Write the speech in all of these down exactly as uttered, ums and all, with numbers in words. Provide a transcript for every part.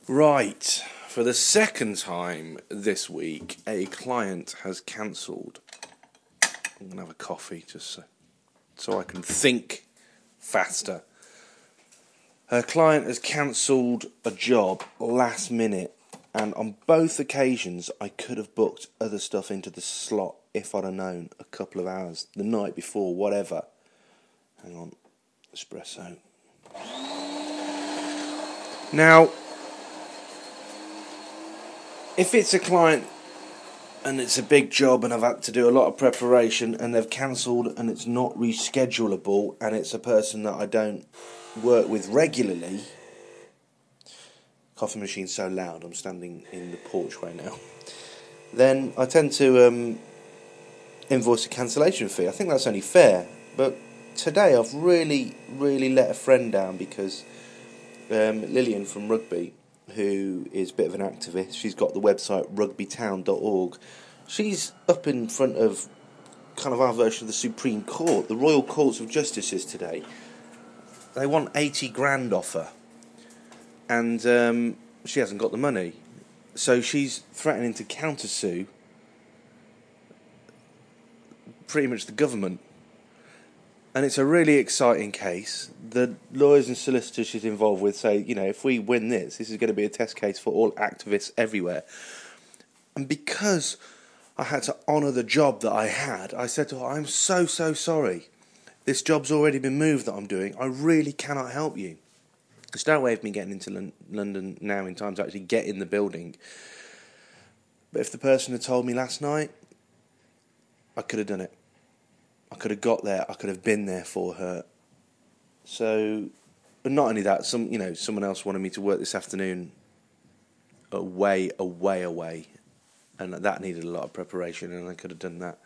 Right, for the second time this week, a client has cancelled. I'm going to have a coffee just so, so I can think faster. Her client has cancelled a job last minute, and on both occasions I could have booked other stuff into the slot if I'd have known a couple of hours, the night before, whatever. Hang on, espresso. Now, if it's a client and it's a big job and I've had to do a lot of preparation and they've cancelled and it's not reschedulable and it's a person that I don't work with regularly, coffee machine's so loud I'm standing in the porch right now, then I tend to um, invoice a cancellation fee. I think that's only fair, but today I've really, really let a friend down because um, Lillian from Rugby, who is a bit of an activist, she's got the website rugby town dot org. She's up in front of kind of our version of the Supreme Court, the Royal Courts of Justices today. They want eighty grand off her, and um, she hasn't got the money. So she's threatening to countersue pretty much the government. And it's a really exciting case. The lawyers and solicitors she's involved with say, you know, if we win this, this is going to be a test case for all activists everywhere. And because I had to honour the job that I had, I said to her, I'm so, so sorry. This job's already been moved that I'm doing. I really cannot help you. There's no way of me getting into L- London now in time to actually get in the building. But if the person had told me last night, I could have done it. I could have got there. I could have been there for her. So, but not only that, some you know, someone else wanted me to work this afternoon away, away, away. And that needed a lot of preparation, and I could have done that.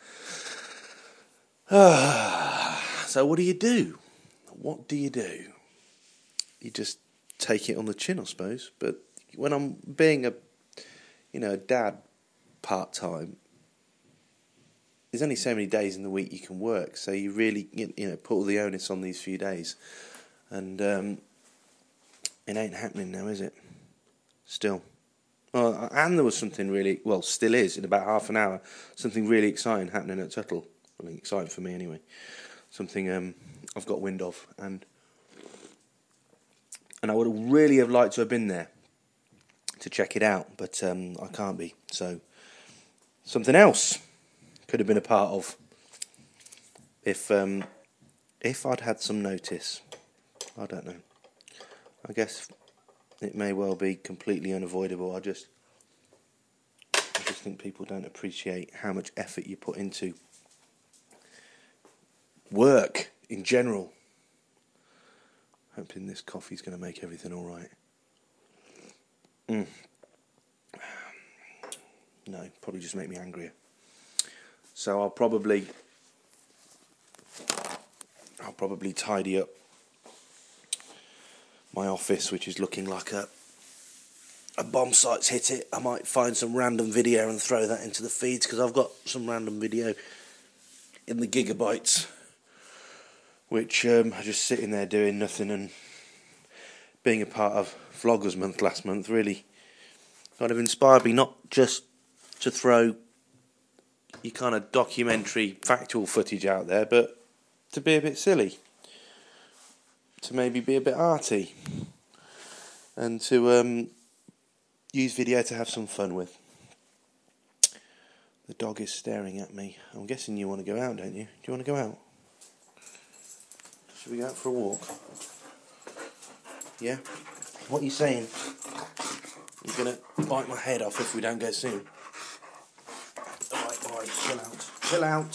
So what do you do? What do you do? You just take it on the chin, I suppose. But when I'm being a, you know, a dad part-time, there's only so many days in the week you can work, so you really, you know, put all the onus on these few days. And um, it ain't happening now, is it? Still. Well, and there was something really, well, still is, in about half an hour, something really exciting happening at Tuttle. Well, exciting for me anyway. Something um, I've got wind of, and and I would have really have liked to have been there to check it out, but um, I can't be. So something else could have been a part of if um, if I'd had some notice. I don't know. I guess it may well be completely unavoidable. I just, I just think people don't appreciate how much effort you put into work in general. Hoping this coffee's going to make everything all right. Mm. No, probably just make me angrier. So I'll probably, I'll probably tidy up my office, which is looking like a a bomb site's hit it. I might find some random video and throw that into the feeds, because I've got some random video in the gigabytes, which um, are just sitting there doing nothing, and being a part of Vloggers Month last month really kind of inspired me not just to throw your kind of documentary factual footage out there, but to be a bit silly, to maybe be a bit arty, and to um, use video to have some fun with. The dog is staring at me. I'm guessing you want to go out, don't you? Do you want to go out? Should we go out for a walk? Yeah? What are you saying? You're going to bite my head off if we don't go soon. Alright, alright, chill out. Chill out.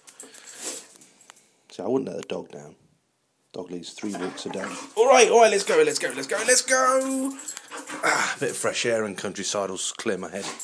So I wouldn't let the dog down. Dog leaves three walks a day. Alright, alright, let's go, let's go, let's go, let's go! Ah, a bit of fresh air and countryside will clear my head.